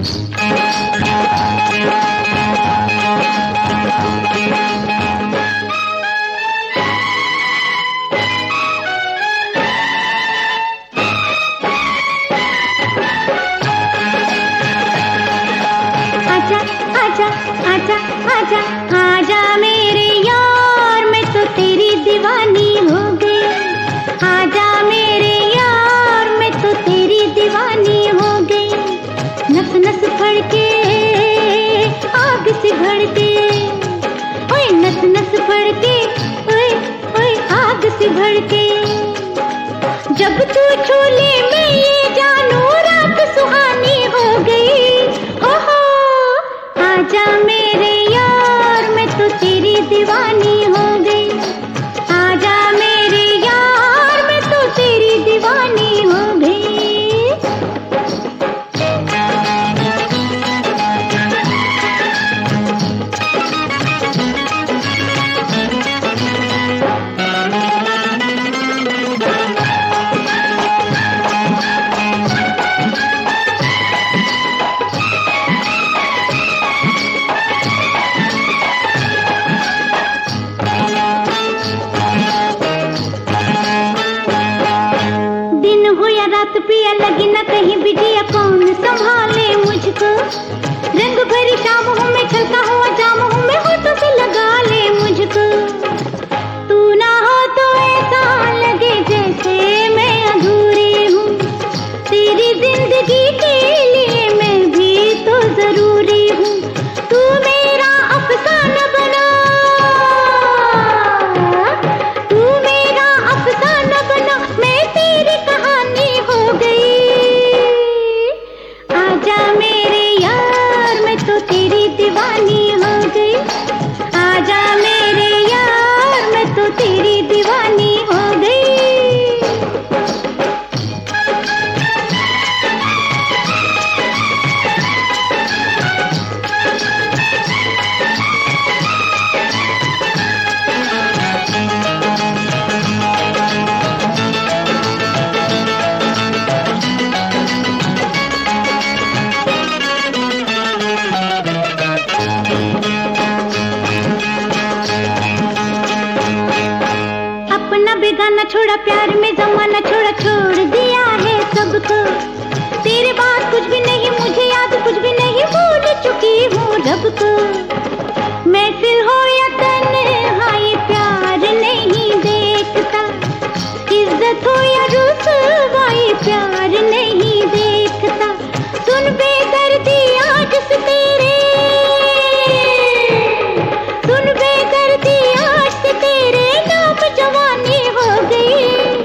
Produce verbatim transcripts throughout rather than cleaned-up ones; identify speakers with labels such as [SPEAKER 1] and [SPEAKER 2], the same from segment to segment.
[SPEAKER 1] आजा आजा आजा आजा आजा मेरे यार, मैं तो तेरी दीवानी हो गई। आजा मेरे यार, मैं तो तेरी दीवानी हो गई। नस नस फड़के आग से भड़के, ओए नस नस फड़के, ओए ओए आग से भड़के। जब तू छूले मैं ये जानू रात सुहानी हो गई। हो हो आजा मेरे यार, मैं तो तेरी दीवानी हो गई। आजा मेरे यार, मैं तो तेरी दीवानी हो गई। रात पिया लगी न कहीं बिजिया, कौन संभाले मुझको। रंग भरी शाम हूँ मैं, छलका हुआ जाम हूँ मैं, होठों से लगा ले मुझको। तू ना हो तो ऐसा लगे जैसे मैं अधूरी हूँ। तेरी जिंदगी के लिए मैं भी तो जरूरी हूँ। तू मेरा अफसाना बना, तू मेरा अफसाना बना, मैं तेरी कहानी हो गई। आजा मेरे यार, मैं तो तेरी दीवानी हो गई। आजा मेरे यार, मैं तो तेरी दीवानी हो गई। बेगाना छोड़ा प्यार में जमाना छोड़ा, छोड़ दिया है सबको। तेरे बाद कुछ भी नहीं मुझे याद, कुछ भी नहीं भूल चुकी हूँ रब को। महफिल हो या तन्हाई प्यार नहीं देखता, इज्जत हो या रुसवाई प्यार नहीं देखता। सुन बेदर्दी आज से तेरे, सुन बेदर्दी आज से तेरे नाम जवानी हो गई।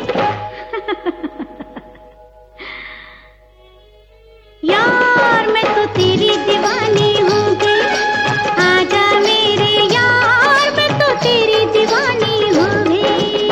[SPEAKER 1] यार मैं तो तेरी दीवानी हो गई। आजा मेरे यार, मैं तो तेरी दीवानी हो गई।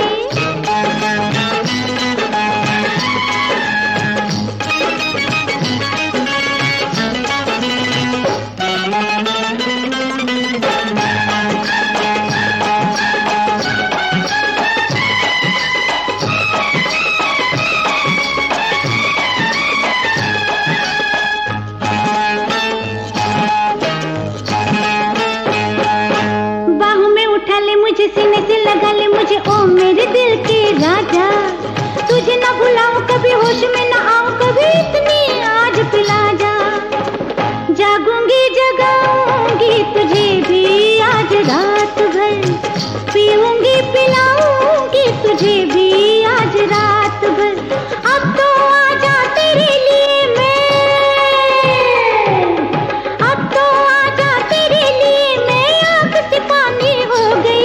[SPEAKER 1] मुझे सीने से लगा ले मुझे, ओ मेरे दिल के राजा। तुझे ना भुलाऊं कभी, होश में ना आऊं कभी, इतनी आज पिला जा। जागूंगी जगाऊंगी तुझे भी आज रात भर, पीऊंगी पिलाऊंगी तुझे भी आज रात भर। अब तो आजा तेरे लिए मैं, अब तो आजा तेरे लिए मैं आग से पानी हो गई।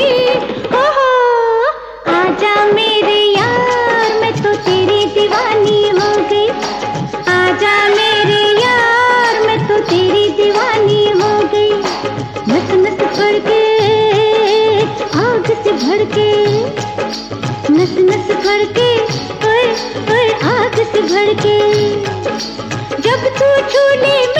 [SPEAKER 1] आजा मेरे यार, मैं तो तेरी दीवानी हो गई। आजा मेरे यार, मैं तो तेरी दीवानी हो गई। नस नस फड़के आग से भड़के, नस नस फड़के ओए ओए आग से भड़के। जब तू छूले